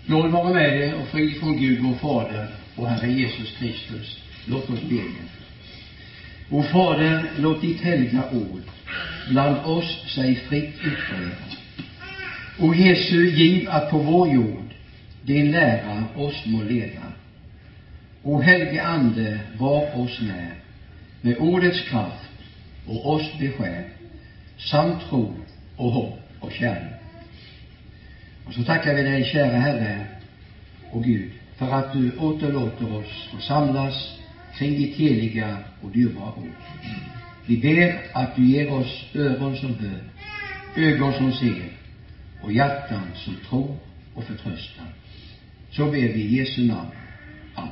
Nåd vara med dig och frid från Gud vår Fader och Herre Jesus Kristus. Låt oss be. O Fader, låt ditt heliga ord bland oss sig fritt utbreda. O Jesu, giv att på vår jord din lära oss må leda. O helige Ande, var oss när med ordets kraft och oss beskär samt tro och hopp och kärlek. Och så tackar vi dig, kära Herre och Gud, för att du återlåter oss få samlas kring ditt heliga och dyrbara ord. Vi ber att du ger oss öron som hör, ögon som ser och hjärtan som tror och förtröstar. Så ber vi i Jesu namn. Amen.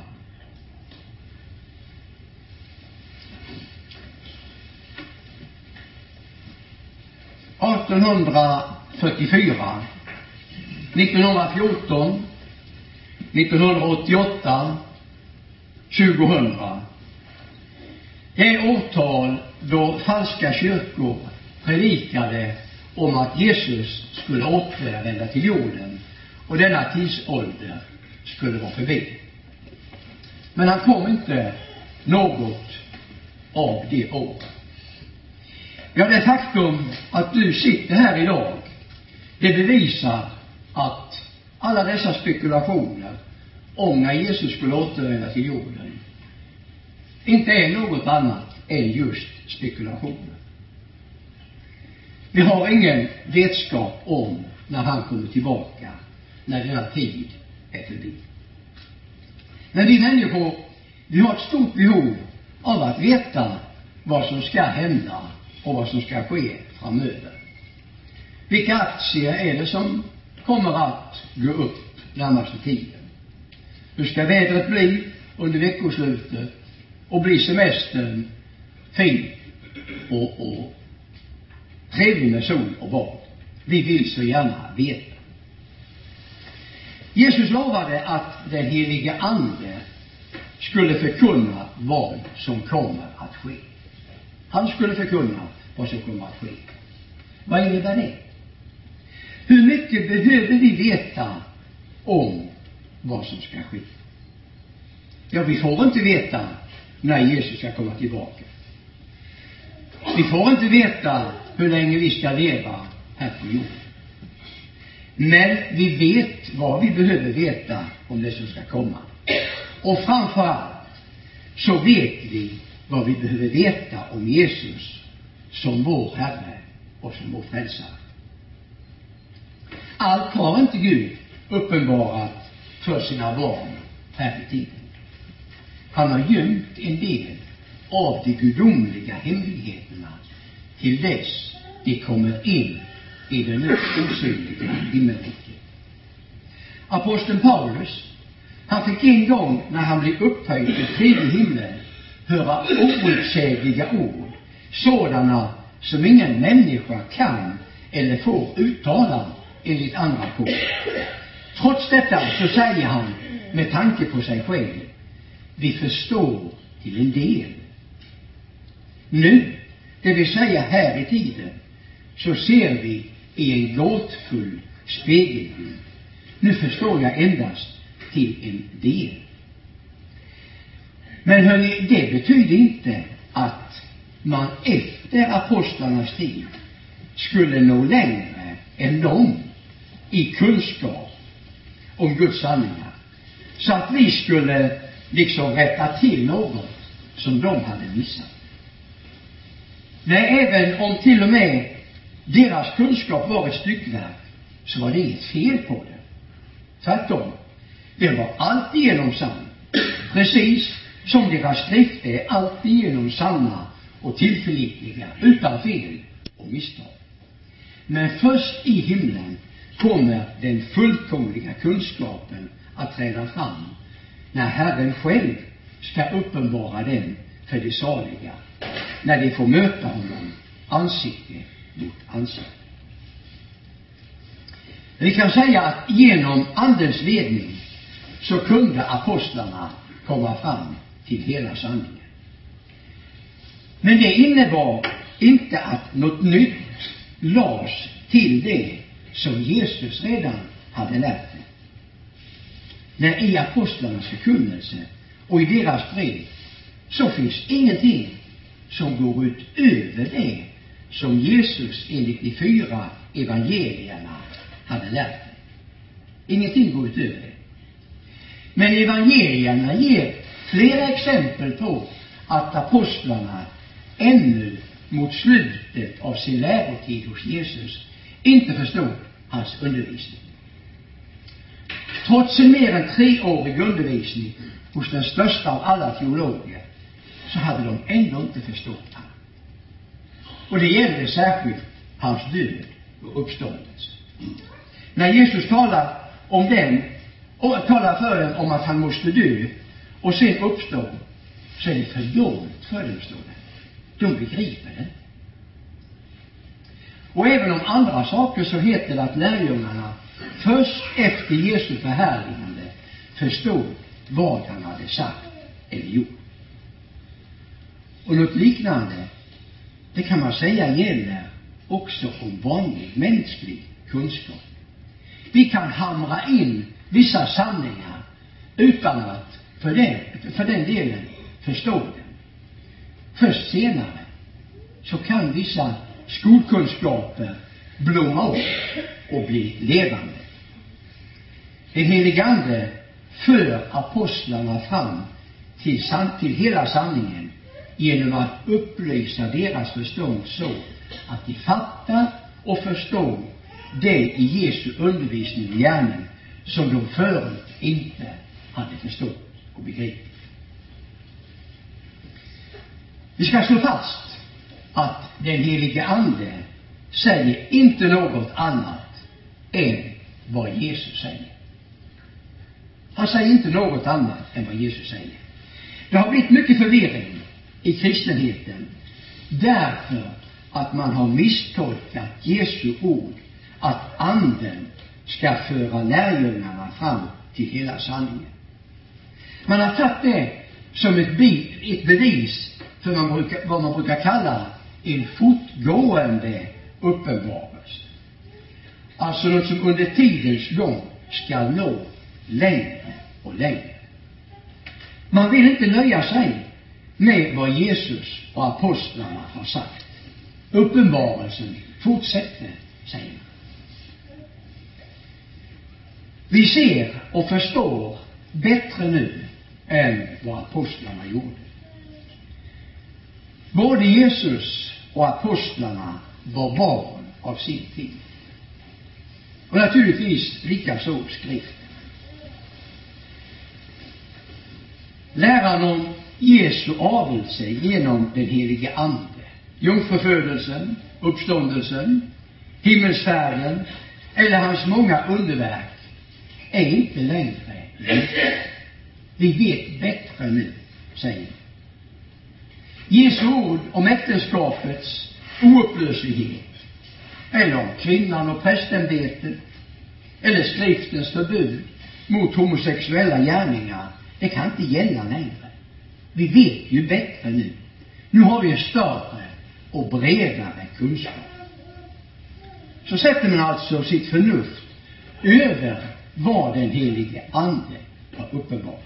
–1844, 1914, 1988, 2000. Det är årtal då falska kyrkor predikade om att Jesus skulle återvända till jorden och denna tidsålder skulle vara förbi. Men han kom inte något av det år. Ja, det faktum att du sitter här idag, det bevisar att alla dessa spekulationer om när Jesus skulle återvända till jorden inte är något annat än just spekulationer. Vi har ingen vetskap om när han kommer tillbaka, när denna tid är förbi. Men vi människor, vi har ett stort behov av att veta vad som ska hända och vad som ska ske framöver. Vilka aktier är det som kommer att gå upp närmaste tiden? Hur ska vädret bli under veckoslutet och blir semestern fin och trevlig med sol och bad? Vi vill så gärna veta. Jesus lovade att den heliga Ande skulle förkunna vad som kommer att ske. Han skulle förkunna vad som kommer att ske. Vad innebär det? Hur mycket behöver vi veta om vad som ska ske? Ja, vi får inte veta när Jesus ska komma tillbaka. Vi får inte veta hur länge vi ska leva här på jorden. Men vi vet vad vi behöver veta om det som ska komma. Och framförallt så vet vi vad vi behöver veta om Jesus som vår Herre och som vår frälsare. Allt har inte Gud uppenbarat för sina barn här i tiden. Han har gömt en del av de gudomliga hemligheterna till dess de kommer in i den osynliga himmelriket. Aposteln Paulus, han fick en gång när han blev upphöjd till tredje himlen höra outsägliga ord, sådana som ingen människa kan eller får uttala enligt andra kort. Trots detta så säger han med tanke på sig själv: vi förstår till en del. Nu, det vill säga här i tiden, så ser vi i en gåtfull spegelbild. Nu förstår jag endast till en del. Men hörni, det betyder inte att man efter apostlarnas tid skulle nå längre än de i kunskap om Guds sanningar, så att vi skulle liksom rätta till något som de hade missat. Nej, även om till och med deras kunskap var ett styckverk, så var det inget fel på det. Tvärtom, det var alltigenom sant, precis som deras skrifter är alltigenom sanna och tillförlitliga, utan fel och misstag. Men först i himlen kommer den fullkomliga kunskapen att träda fram, när Herren själv ska uppenbara den för de saliga, när de får möta honom ansikte mot ansikte. Vi kan säga att genom Andens ledning så kunde apostlarna komma fram till hela sanningen. Men det innebar inte att något nytt lades till det som Jesus redan hade lärt dem. när i apostlarnas förkunnelse och i deras brev så finns ingenting som går utöver det som Jesus enligt de 4 evangelierna hade lärt dig. Ingenting går utöver det. Men evangelierna ger flera exempel på att apostlarna ännu mot slutet av sin lärotid hos Jesus inte förstod hans undervisning. Trots en mer än 3-årig undervisning hos den största av alla teologer så hade de ändå inte förstått han. Och det gällde särskilt hans död och uppståndelse. När Jesus talar om den och talar för dem om att han måste dö och sen uppstå, så är det för dolt för dem, står det. De begriper det. Och även om andra saker så heter det att lärjungarna först efter Jesu förhärligande förstod vad han hade sagt eller gjort. Och något liknande, det kan man säga gäller också om vanlig mänsklig kunskap. Vi kan hamra in vissa sanningar utan att för den delen förstå dem. Först senare så kan vissa skolkunskaper blomma upp och bli levande. Den helige Ande för apostlarna fram till hela sanningen genom att upplysa deras förstånd så att de fattar och förstår det i Jesu undervisning och gärning som de förut inte hade förstått och begripit. Vi ska slå fast att den helige Ande säger inte något annat än vad Jesus säger. Han säger inte något annat än vad Jesus säger. Det har blivit mycket förvirring i kristenheten därför att man har misstolkat Jesu ord att anden ska föra lärjungarna fram till hela sanningen. Man har tagit det som ett bevis för vad man brukar kalla en fortgående uppenbarelse. Alltså något som under tidens gång ska nå längre och längre. Man vill inte nöja sig med vad Jesus och apostlarna har sagt. Uppenbarelsen fortsätter, säger man. Vi ser och förstår bättre nu än vad apostlarna gjorde. Både Jesus och apostlarna var barn av sin tid. Och naturligtvis likaså skriften. Läran om Jesu avelse genom den helige Ande, jungfrufödelsen, uppståndelsen, himmelsfärden eller hans många underverk är inte längre. Vi vet bättre nu, säger vi. Jesu ord om äktenskapets oupplöslighet eller om kvinnan och prästämbetet eller skriftens förbud mot homosexuella gärningar, det kan inte gälla längre. Vi vet ju bättre nu. Nu har vi en större och bredare kunskap. Så sätter man alltså sitt förnuft över vad den helige Ande har uppenbarat.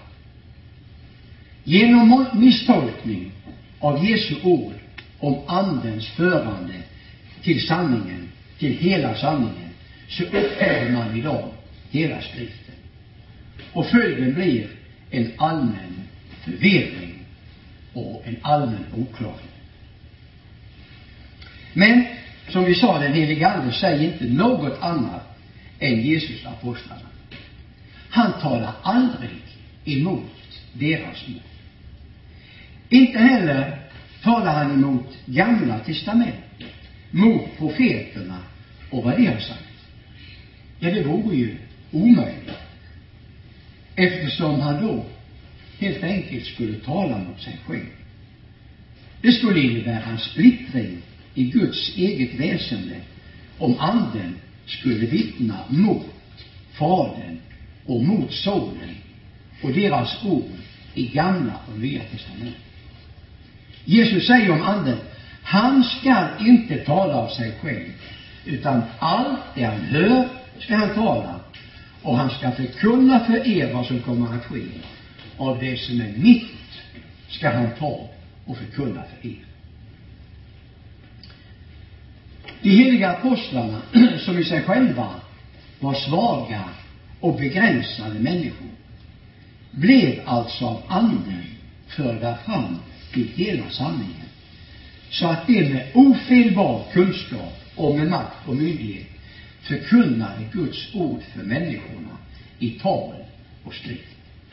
Genom misstolkning av Jesu ord om andens förande till sanningen, till hela sanningen, så upphäver man idag hela skriften. Och följden blir en allmän förvirring och en allmän oklarhet. Men som vi sa, den helige Ande säger inte något annat än Jesus apostlarna. Han talar aldrig emot deras ord. Inte heller talar han emot Gamla testamentet, mot profeterna och vad de har sagt. Ja, det vore ju omöjligt, eftersom han då helt enkelt skulle tala mot sig själv. Det skulle innebära en splittring i Guds eget väsende om anden skulle vittna mot Fadern och mot Sonen och deras ord i Gamla och Nya testamentet. Jesus säger om anden, han ska inte tala av sig själv, utan allt det han hör ska han tala, och han ska förkunna för er vad som kommer att ske. Av det som är mitt ska han ta och förkunna för er. De heliga apostlarna, som i sig själva var svaga och begränsade människor, blev alltså av anden förda fram till hela sanningen, så att de med ofelbar kunskap och med makt och myndighet förkunnade Guds ord för människorna i tal och skrift.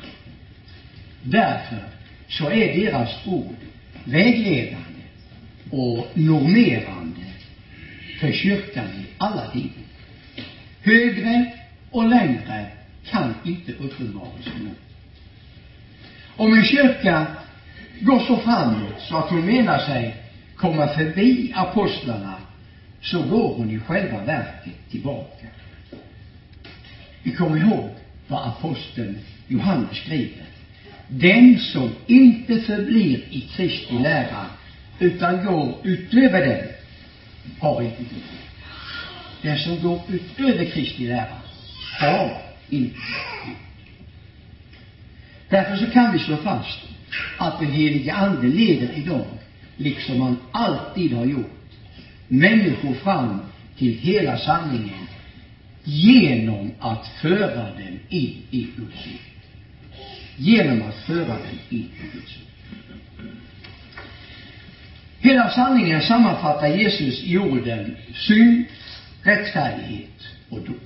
Därför så är deras ord vägledande och normerande för kyrkan i alla tider. Högre och längre kan inte uppenbaras nog. Om en kyrka går så framåt så att hon menar sig komma förbi apostlarna, så går hon i själva verket tillbaka. Vi kommer ihåg vad aposteln Johannes skriver: den som inte förblir i Kristi lära utan går utöver den har inte Gud. Den som går utöver Kristi lära har inte Gud. Därför så kan vi slå fast att den helige ande leder idag, liksom han alltid har gjort, människor fram till hela sanningen genom att föra den in i Guds ord. Genom att föra den in i Guds ord. Hela sanningen sammanfattar Jesus i orden synd, rättfärdighet och dom.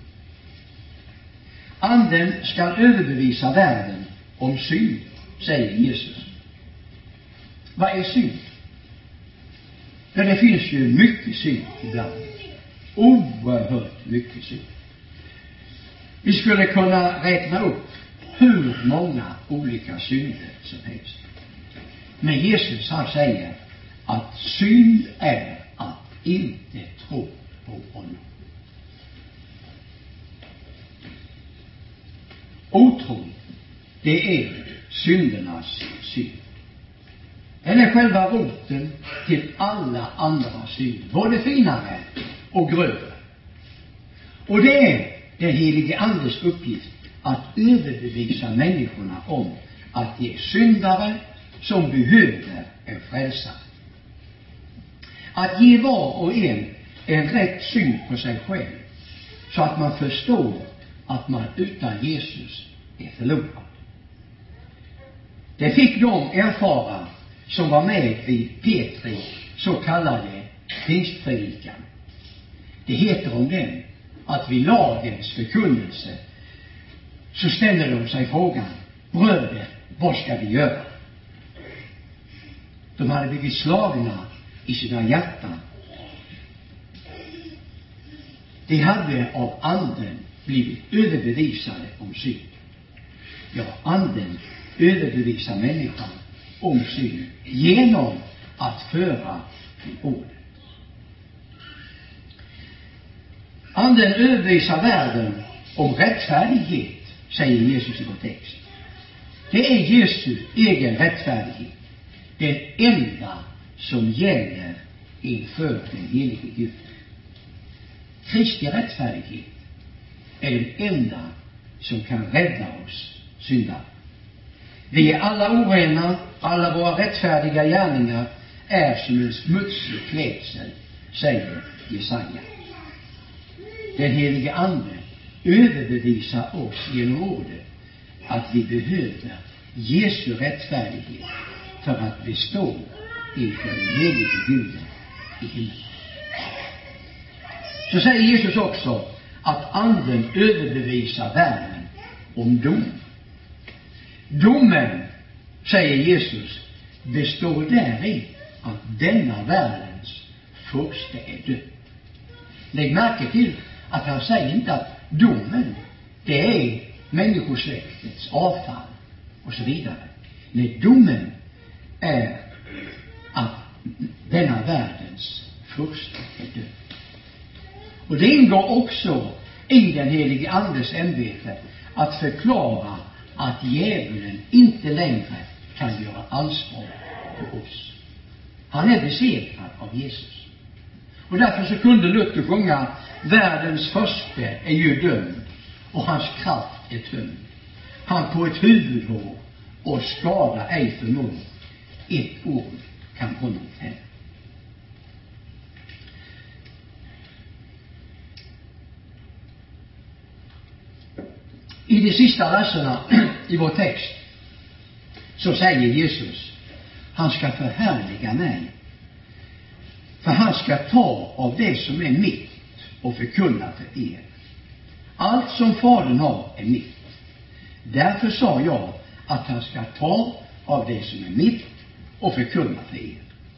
Anden ska överbevisa världen om synd, säger Jesus. Vad är synd? Ja, det finns ju mycket synd ibland. Oerhört mycket synd. Vi skulle kunna räkna upp hur många olika synder som helst. Men Jesus, han säger att synd är att inte tro på honom. Otro, det är syndernas synd. Den är själva roten till alla andra synder, både finare och grövre. Och det är den helige andes uppgift att överbevisa människorna om att de är syndare som behöver en frälsare. Att ge var och en rätt syn på sig själv, så att man förstår att man utan Jesus är förlorad. Det fick de erfara som var med vid Petri så kallade pingstpredikan. Det heter om den att vid lagens förkunnelse så ställer de sig frågan: bröder, vad ska vi göra? De hade blivit slagna i sina hjärtan. De hade av anden blivit överbevisade om synd. Ja, anden överbevisar människan om synd genom att föra ordet. Anden överbevisar världen om rättfärdighet, säger Jesus i vår text. Det är Jesu egen rättfärdighet, den enda som gäller inför den helige Gud. Kristi rättfärdighet är den enda som kan rädda oss syndare. Vi är alla orena, alla våra rättfärdiga gärningar är som en smutsig klädsel, säger Jesaja. Den helige ande överbevisar oss genom ordet att vi behöver Jesu rättfärdighet för att bestå inför den helige Guden i himlen. Så säger Jesus också att anden överbevisar världen om dom. Domen, säger Jesus, består däri att denna världens furste är död. Lägg märke till att han säger inte att domen, det är människosläktets avfall och så vidare. Nej, domen är att denna världens furste är död. Och det ingår också i den helige andes ämbete att förklara att djävulen inte längre kan göra anspråk på oss. Han är besegrad av Jesus. Och därför så kunde Luther sjunga: världens förste är ju dömd och hans kraft är tömd. Han på ett huvudhår och skada ej förmår. Ett ord kan honom fälla. I de sista verserna i vår text så säger Jesus, han ska förhärliga mig. För han ska ta av det som är mitt och förkunna för er. Allt som Fadern har är mitt. Därför sa jag att han ska ta av det som är mitt och förkunna för er.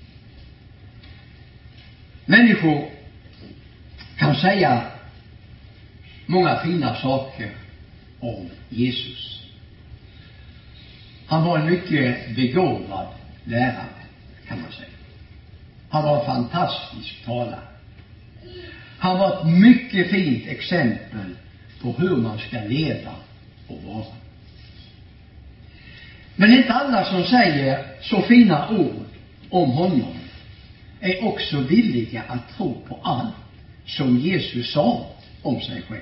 Människor kan säga många fina saker om Jesus. Han var en mycket begåvad lärare, kan man säga. Han var en fantastisk talare. Han var ett mycket fint exempel på hur man ska leva och vara. Men inte alla som säger så fina ord om honom är också villiga att tro på allt som Jesus sa om sig själv.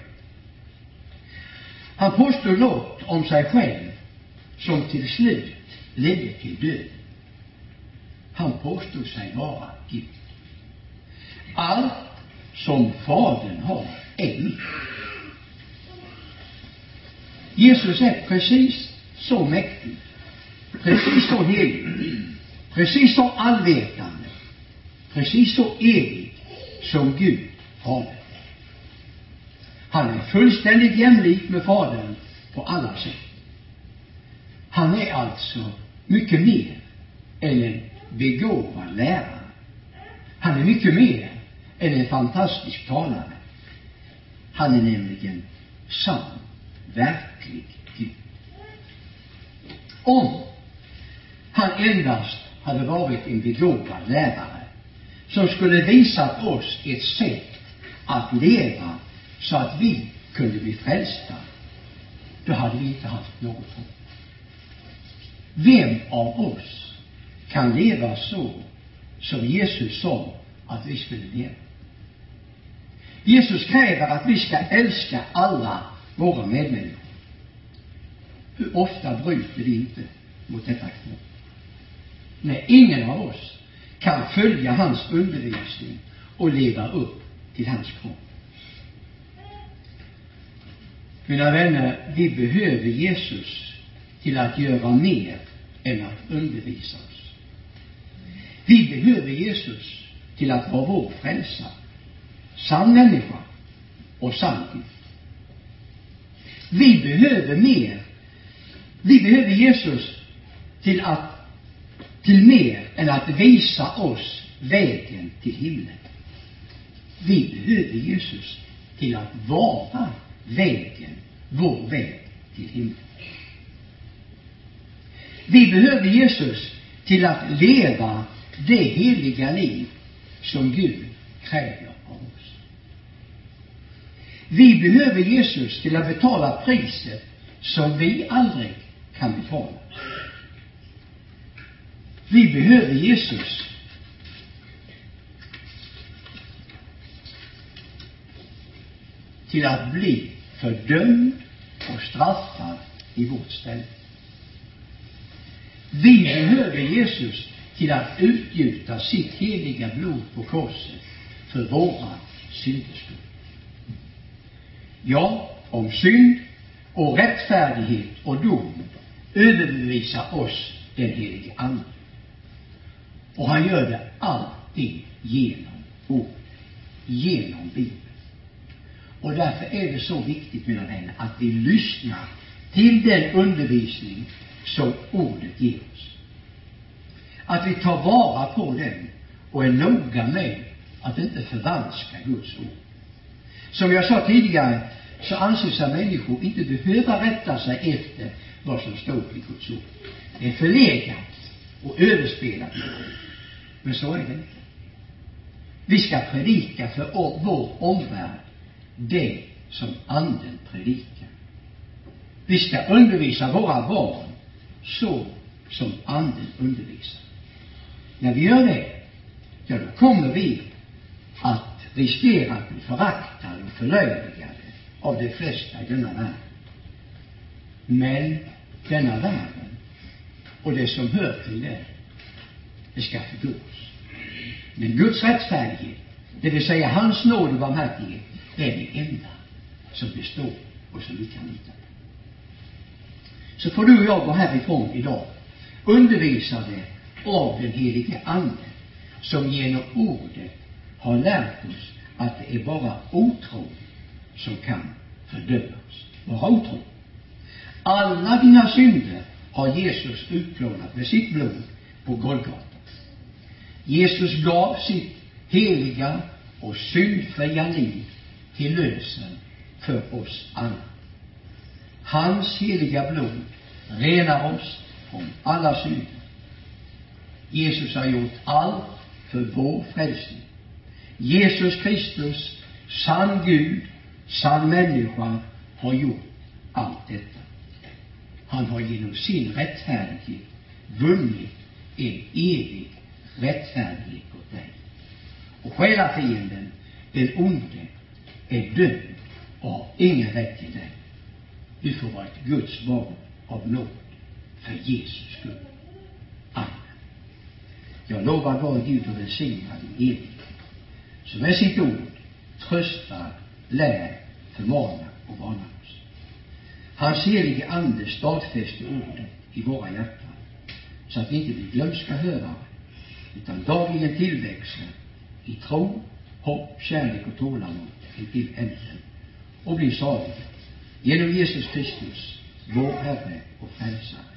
Han påstod något om sig själv som till slut ledde till död. Han påstod sig vara Gud. Allt som Fadern har är mitt. Jesus är precis så mäktig, precis så helig, precis så allvetande, precis så evig som Gud Fader. Han är fullständigt jämlik med Fadern på alla sätt. Han är alltså mycket mer än en begåvad lärare. Han är mycket mer än en fantastisk talare. Han är nämligen sann, verklig Gud. Om han endast hade varit en begåvad lärare som skulle visa oss ett sätt att leva så att vi kunde bli frälsta, då hade vi inte haft något hopp. Vem av oss kan leva så som Jesus sa att vi skulle leva? Jesus kräver att vi ska älska alla våra medmänniskor. Hur ofta bryter vi inte mot detta krav? Nej, ingen av oss kan följa hans undervisning och leva upp till hans krav. Mina vänner, vi behöver Jesus till att göra mer än att undervisa oss. Vi behöver Jesus till att vara vår frälsare, sann människa och sann Gud. Vi behöver mer. Vi behöver Jesus till mer än att visa oss vägen till himlen. Vi behöver Jesus till att vara vägen, vår väg till himlen. Vi behöver Jesus till att leva det heliga liv som Gud kräver av oss. Vi behöver Jesus till att betala priset som vi aldrig kan betala. Vi behöver Jesus till att bli fördömd och straffad i vårt ställe. Vi behöver Jesus till att utgjuta sitt heliga blod på korset för våra synders skull. Ja, om synd och rättfärdighet och dom överbevisar oss den helige Ande. Och han gör det alltid genom ord, genom Bibeln. Och därför är det så viktigt, mina vänner, att vi lyssnar till den undervisning som ordet ger oss. Att vi tar vara på den och är noga med att inte förvanska Guds ord. Som jag sa tidigare, så anser sig människor inte behöva rätta sig efter vad som står i Guds ord. Det är förlegat och överspelat. Men så är det inte. Vi ska predika för vår omvärld det som anden predikar. Vi ska undervisa våra barn så som anden undervisar. När vi gör det, ja, då kommer vi att riskera att bli föraktade och förlöjligade av de flesta i denna världen. Men denna världen och det som hör till det ska förgås. Men Guds rättfärdighet, det vill säga hans nåd och barmhärtighet, är det enda som består och som vi kan lita på. Så får du och jag gå härifrån idag undervisade av den helige Ande, som genom ordet har lärt oss att det är bara otro som kan fördöma oss. Bara otro. Alla dina synder har Jesus utplånat med sitt blod på Golgata. Jesus gav sitt heliga och syndfria liv till lösen för oss alla. Hans heliga blod renar oss från alla synder. Jesus har gjort allt för vår frälsning. Jesus Kristus, sann Gud, sann människa, har gjort allt detta. Han har genom sin rättfärdighet vunnit en evig rättfärdighet åt dig. Och själafienden, den onde, är död och har ingen rätt till dig. Du får vara ett Guds barn av nåd för Jesus skull. Amen. Jag lovar vår Gud och välsigna din evighet, som med sitt ord tröstar, lär, förmanar och varnar oss. Hans helige Ande stadfäster ordet i våra hjärtan, så att vi inte blir glömska hörare, utan dagligen tillväxer i tro, hopp, kärlek och tålamod till änden, och blir saliga genom Jesus Kristus, vår Herre och Frälsare.